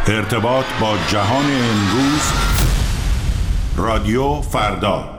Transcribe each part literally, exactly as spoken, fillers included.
ارتباط با جهان امروز، رادیو فردا.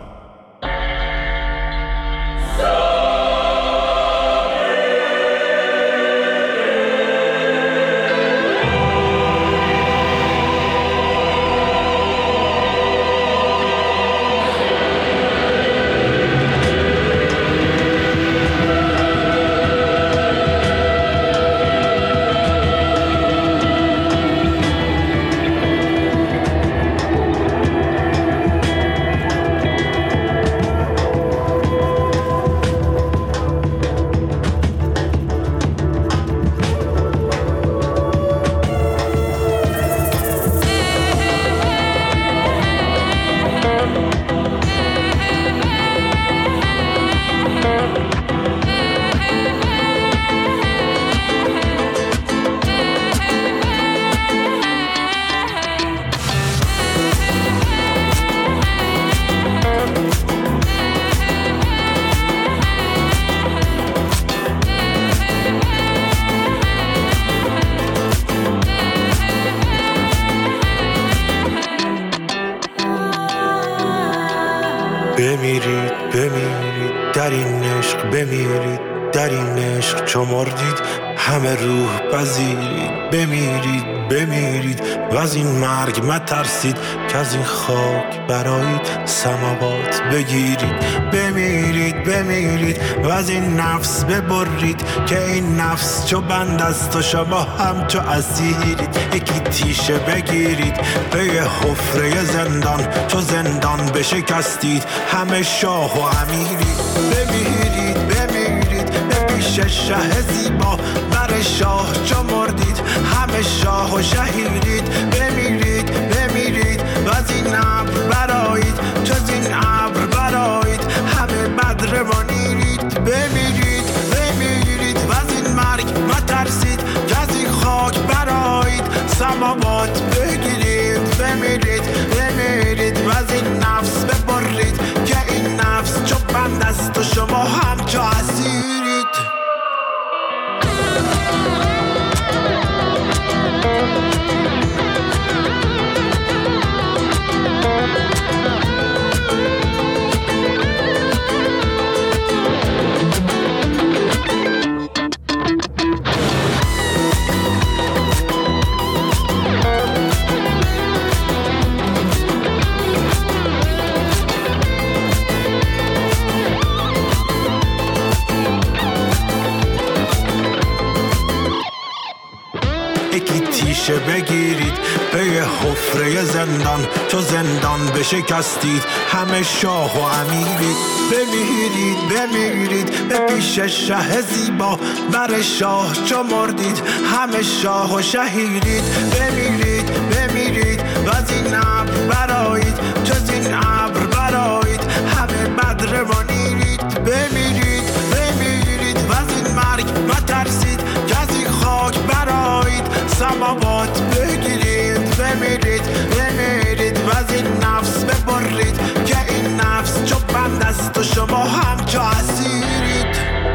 بمیرید بمیرید در این عشق، بمیرید در این عشق چو مردید همه روح پذیرید. بمیرید بمیرید و از این مرگ مترسید که از این خاک برایید سماوات بگیرید. بمیرید بمیرید و از این نفس ببرید که این نفس چو بند است و شما هم چو اسیرید. یکی تیشه بگیرید به یه حفره زندان، چو زندان بشکستید همه شاه و امیرید. بمیرید بمیرید به پیش شه زیبا، بر شاه چو مردید همه شاه و شهیرید. بمیرید بمیرید و از این ابر برایید، چو از این ابر برایید همه بدر منیرید. بمیرید بمیرید و از این مرگ مترسید که از این خاک برایید سماوات بگیرید. بمیرید بمیرید و از این نفس ببرید که این نفس چو بند است و شما هم چو اسیرید. بگیرید به یه حفره زندان، چو زندان بشکستید همه شاه و امیرید. بمیرید بمیرید به پیش شه زیبا، بر شاه چو مردید همه شاه و شهیرید. بمیرید بمیرید و از این ابر برایید، چو از این ابر برایید همه بدر منیرید. بمیرید بمیرید و از این مرگ مترسید که از این خاک برایید سماوات بگیرید. بمیرید بمیرید و از این نفس ببرید که این نفس چو بند است و شما هم چو اسیرید.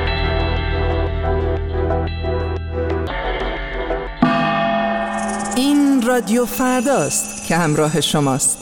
این رادیو فرداست که همراه شماست.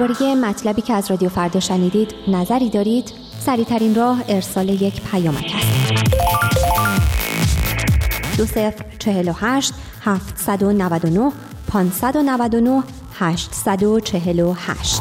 درباره مطلبی که از رادیو فردا شنیدید نظری دارید؟ سریع‌ترین راه ارسال یک پیامک است. دو صفر چهل و هشت هفتصد و نود و نه پانصد و نود و نه هشتصد و چهل و هشت.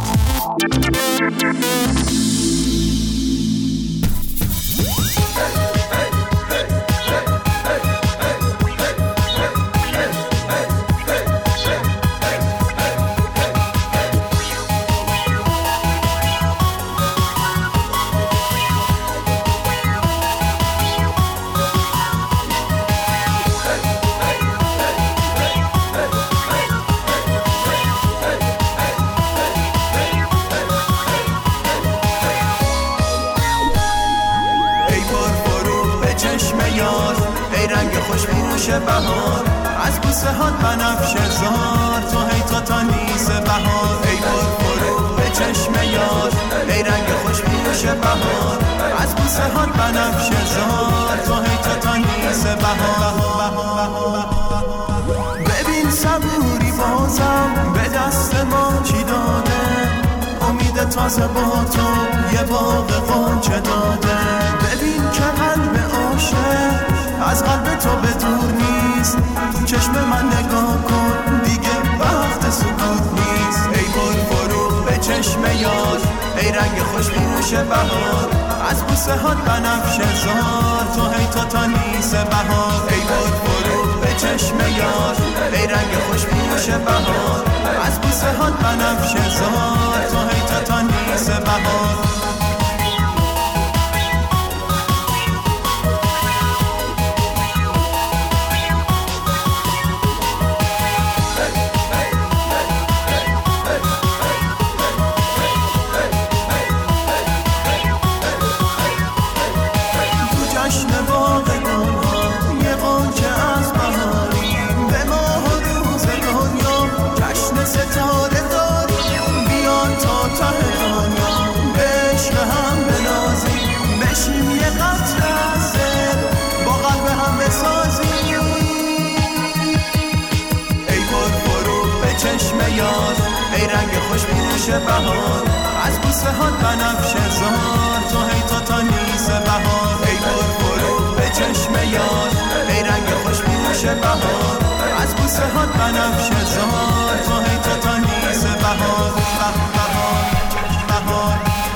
بهار از بوسه هات بنفشه زار تو هی تا تانیس بهار ای بار فرو به چشم یار ای رنگ خوش پیروش بهار از بوسه هات بنفشه زار تو هی تا تانیس بهار ببین صبوری بازم به دست ما چی داده امید تازه با تو یه باغ غنچه داده ببین که قلب عاشق از قلب تو به دور نیست چشم من نگاه کن دیگه وقت سکوت نیست ای پر فرو به چشم یار ای رنگ خوش پیروش بهار از بوسه هات بنفشه زار تو هی تا تانیس بهار ای پر فرو به چشم یار ای رنگ خوش پیروش بهار از بوسه هات بنفشه زار تو هی تا تانیس بهار ای رنگ خوش پیروش بهار از بوسه هات بنفشه زار تو هی تا تانیس بهار ای پر فرو به چشم یار ای رنگ خوش پیروش بهار از بوسه هات بنفشه زار تو هی تا تانیس بهار بهار بهار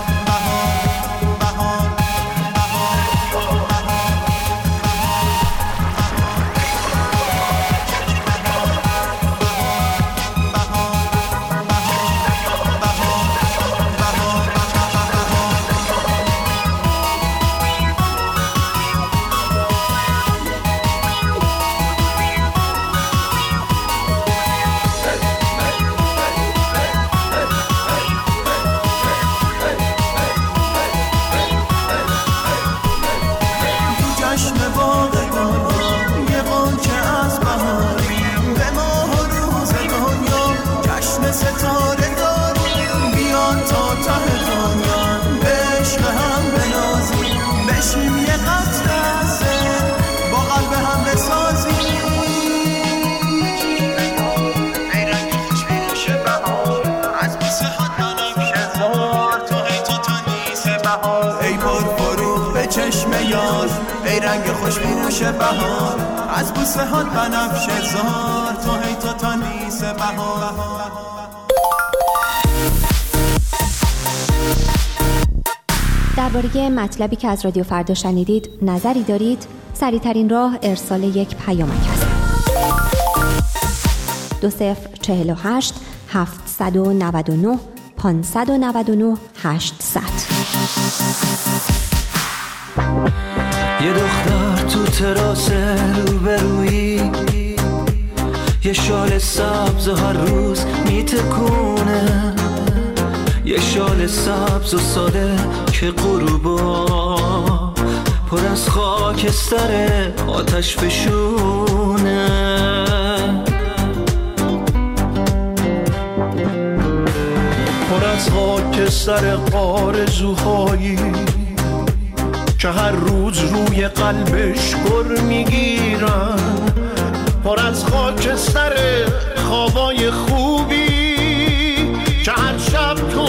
ای رنگ خوش پیروش بهار از بوسه هات بنفشه زار تو هی تا تانیس بهار درباره مطلبی که از رادیو فردا شنیدید نظری دارید؟ سریع‌ترین راه ارسال یک پیامک است. دو صفر چهل و هشت هفتصد و نود و نه پانصد و نود و نه هشتصد. یه دختر تو تراس روبرویی یه شال سبز هر روز میتکونه یه شال سبز و ساده که غروبا پر از خاکستر آتش فشونه پر از خاکستر آرزوهایی که هر روز روی قلبش گر میگیرن پر از خاکستر خوابای خوبی که هر شب تو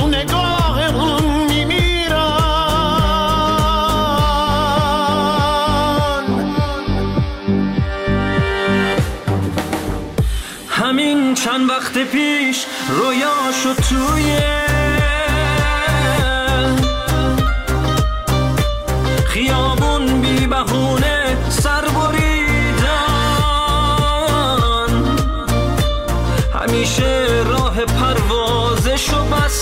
من چند وقت پیش رویاشو توی خیابون بی بهونه سر بریدن، همیشه راه پروازشو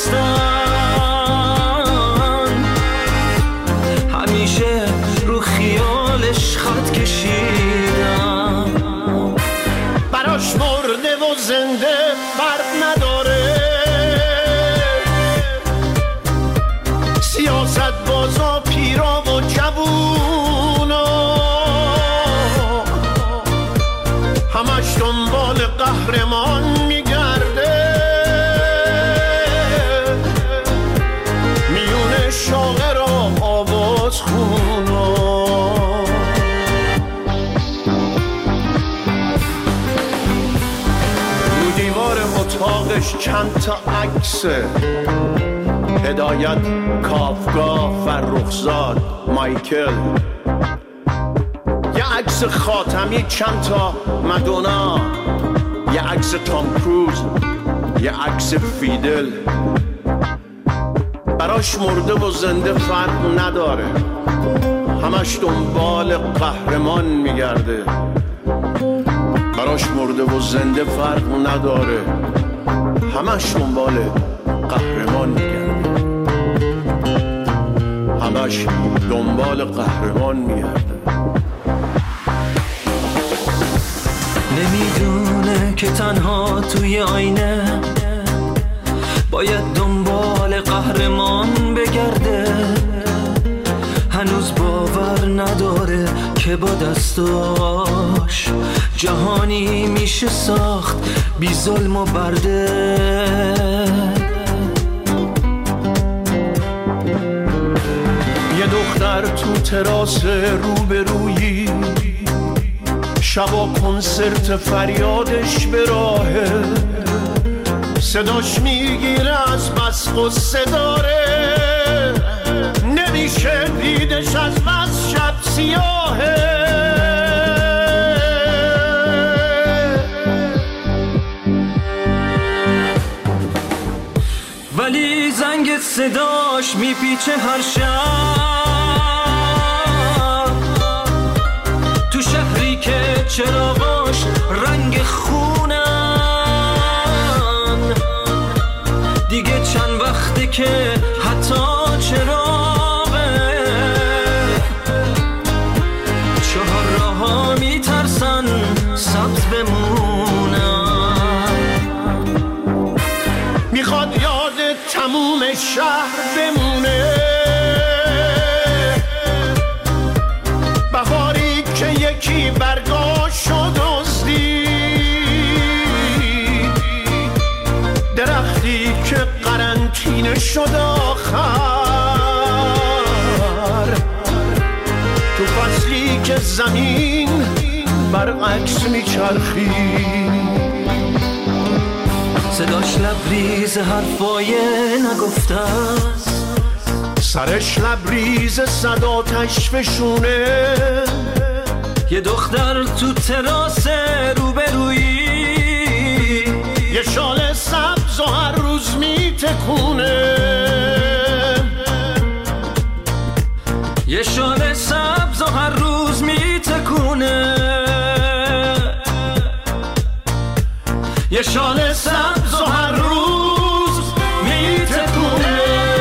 بستن، همیشه رو خیالش خط کشیدن. براش مرده و زنده فرق نداره، سیاست بازا پیرا و جوونا همش دنبال قهرمان میگرده، میونه شاعر و آواز خونا. رو دیوار اتاقش چند تا عکسه، هدایت، کافکا، فرخزاد، مایکل، یه عکس خاتمی، چند تا مدونا، یه عکس تام کروز، یه عکس فیدل. براش مرده و زنده فرق نداره، همش دنبال قهرمان میگرده. براش مرده و زنده فرق نداره، همش دنبال قهرمان میگرده، همش دنبال قهرمان میگرده. نمیدونه که تنها توی آینه باید دنبال قهرمان بگرده، هنوز باور نداره که با دستاش جهانی میشه ساخت بی ظلم و برده. یه دختر تو تراس روبرویی، شبا کنسرت فریادش به راهه، صداش میگیره از بس قصه داره، نمیشه دیدش از بس شب سیاهه. ولی زنگ صداش میپیچه هر شب تو شهری که چراغاش رنگ خونن، دیگه چند وقته که حتی چراغه چهار راه‌ها میترسن سبز بمونن. میخواد یاد تموم شهر بمونه، بهاری که یکی برگاشو دزدید، درختی که قرنطینه شد آخر، تو فصلی که زمین برعکس میچرخید. صداش لبریز حرفای نگفته است، سرش لبریز صداتش فشونه، یه دختر تو تراس روبرویی، یه شال سبز و هر روز میتکونه، یه شال سبز و هر روز میتکونه، یه شال سبز و هر روز میتکونه.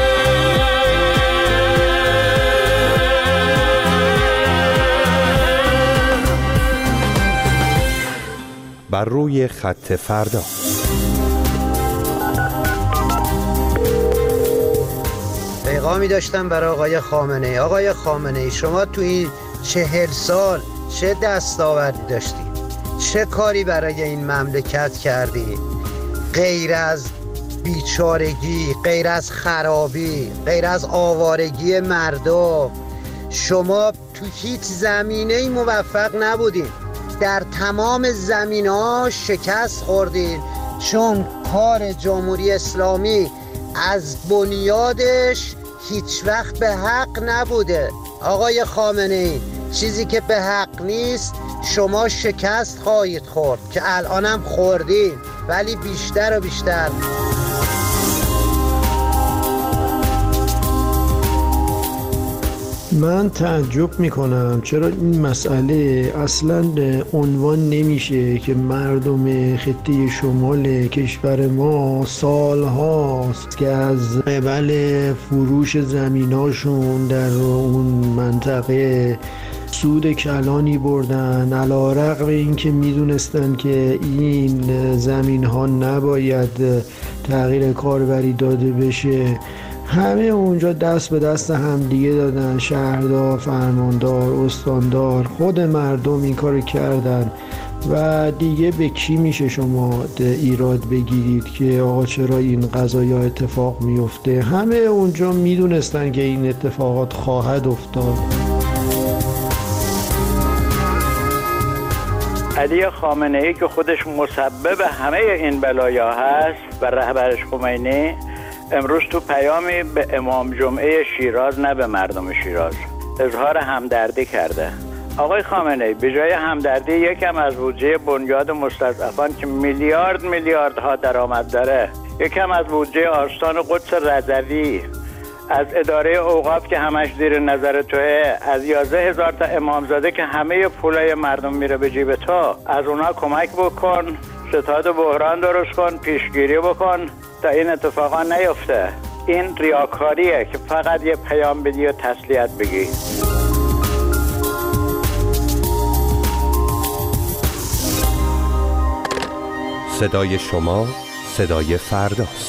بر روی خط فردا. پیغامی داشتم برای آقای خامنه ای. آقای خامنه ای، شما تو این چهل سال چه دستاوردی داشتی؟ چه کاری برای این مملکت کردی؟ غیر از بیچارگی، غیر از خرابی، غیر از آوارگی مردم، شما تو هیچ زمینه‌ای موفق نبودین. در تمام زمینه‌ها شکست خوردین، چون کار جمهوری اسلامی از بنیادش هیچ وقت به حق نبوده. آقای خامنه ای، چیزی که به حق نیست شما شکست خواهید خورد که الانم خوردین. ولی بیشتر و بیشتر. من تعجب میکنم چرا این مسئله اصلا عنوان نمیشه که مردم خطه شمال کشور ما سال هاست که از قبل فروش زمیناشون در اون منطقه سود کلانی بردن، علی رغم این که میدونستن که این زمین ها نباید تغییر کاربری داده بشه. همه اونجا دست به دست هم دیگه دادن، شهردار، فرماندار، استاندار، خود مردم این کار کردن و دیگه به کی میشه شما ایراد بگیرید که آقا چرا این قضایا اتفاق میفته؟ همه اونجا میدونستن که این اتفاقات خواهد افتاد. علی خامنه ای که خودش مسبب همه این بلایا هست و رهبرش خمینی، امروز تو پیامی به امام جمعه شیراز، نه به مردم شیراز، اظهار همدردی کرده. آقای خامنه ای به جای همدردی یکم از بودجه بنیاد مستضعفان که میلیارد میلیاردها درآمد داره، یکم از بودجه آستان قدس رضوی، از اداره اوقاف که همش زیر نظر توه، از یازده هزار تا امامزاده که همه پولای مردم میره به جیب تو، از اونا کمک بکن، ستاد بحران درست کن، پیشگیری بکن تا این اتفاقا نیفته. این ریاکاریه که فقط یه پیام بدی و تسلیت بگی. صدای شما صدای فرداست.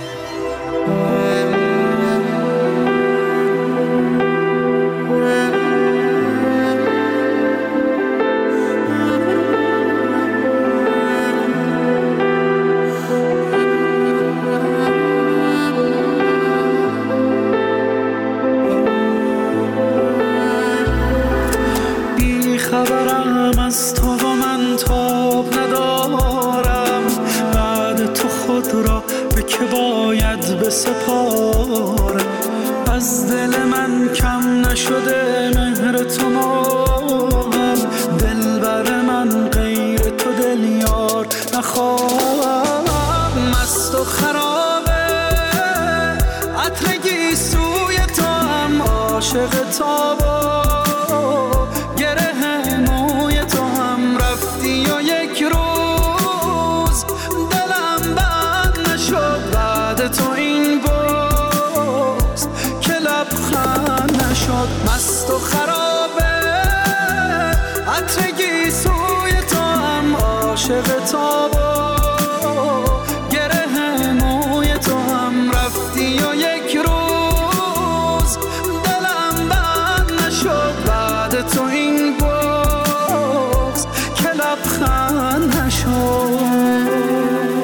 خبرم از تو و من تاب ندارم، بعد تو خود را به که باید بسپارم. از دل من کم نشده مهر تو ماهم، دلبر من غیر تو دل یار نخواهم. مست و خرابه عطر گیسوی تو هم، عاشق تابا تو این باز که لبخند نشد. مست و خرابه عطر گیسوی تو هم، عاشق تابا گره موی تو هم، رفتی و یک روز دلم بند نشد. بعد تو این باز که لبخند نشد.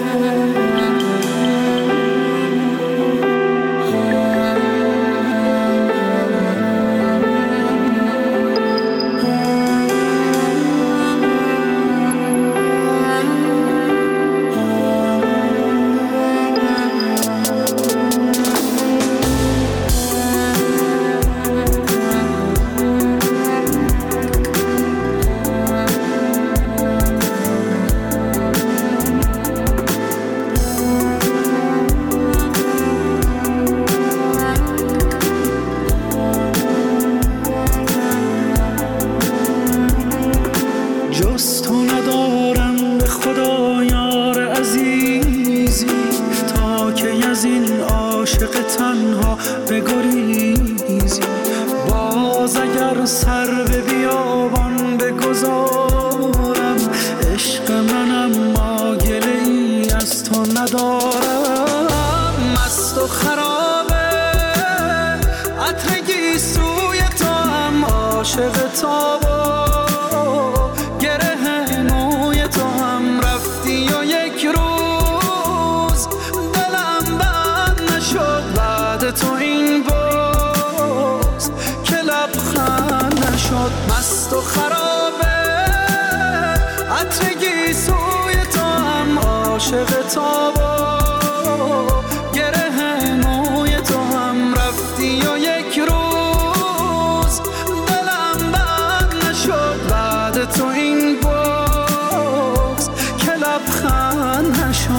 تنها بگریزی، باز اگر سر به بیابان بگذارم، عشق منم ما گله ای از تو ندارم. مست و خرابه عطر گیسوی تو هم، عاشق تابا گره موی تو هم، رفتی و یک روز دلم بند نشد. بعد تو این باز که لبخند نشد. مست و خرابه عطر گیسوی تو هم، عاشق تابا گره موی تو هم، رفتی و یک روز دلم بند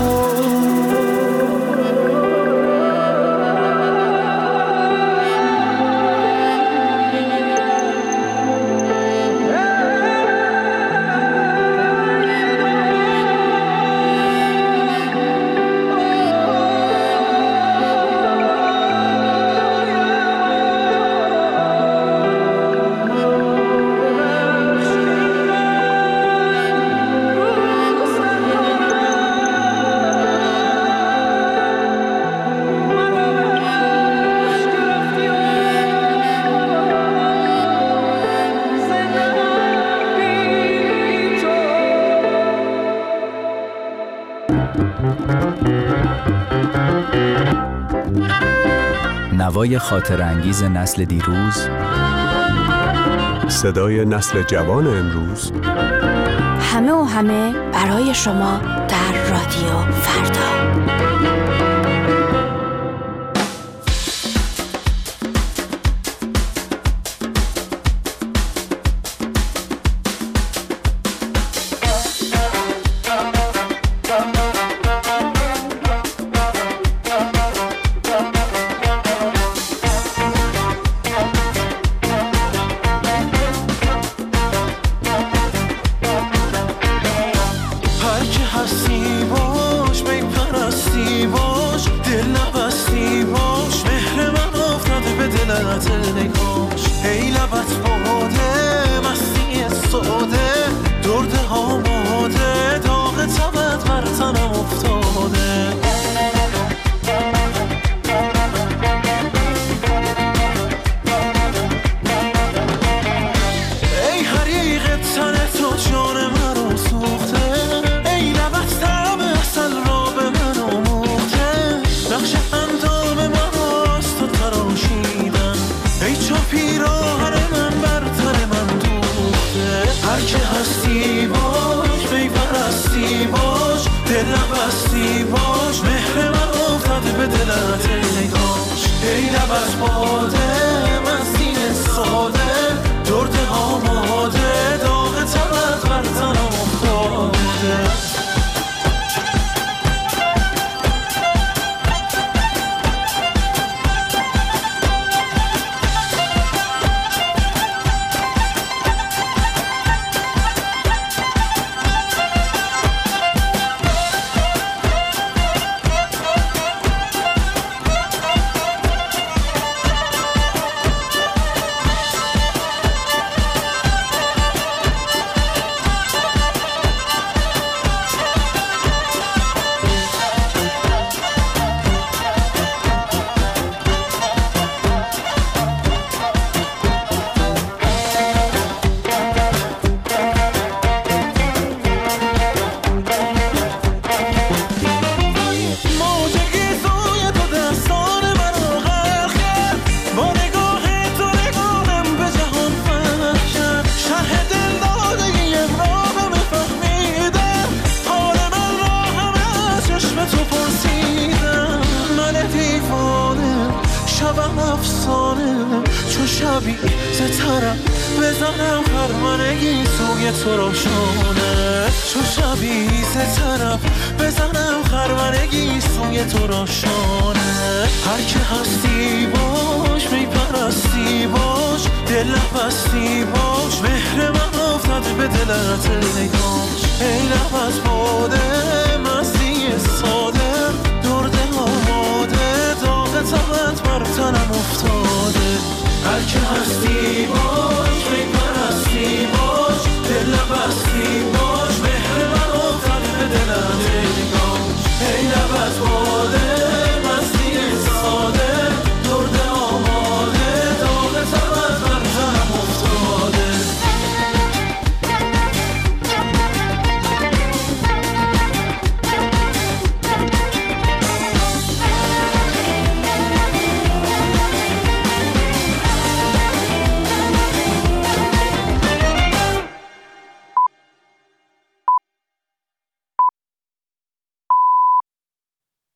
نوای خاطر انگیز نسل دیروز، صدای نسل جوان امروز، همه و همه برای شما در رادیو فردا. ای لب از باده مستی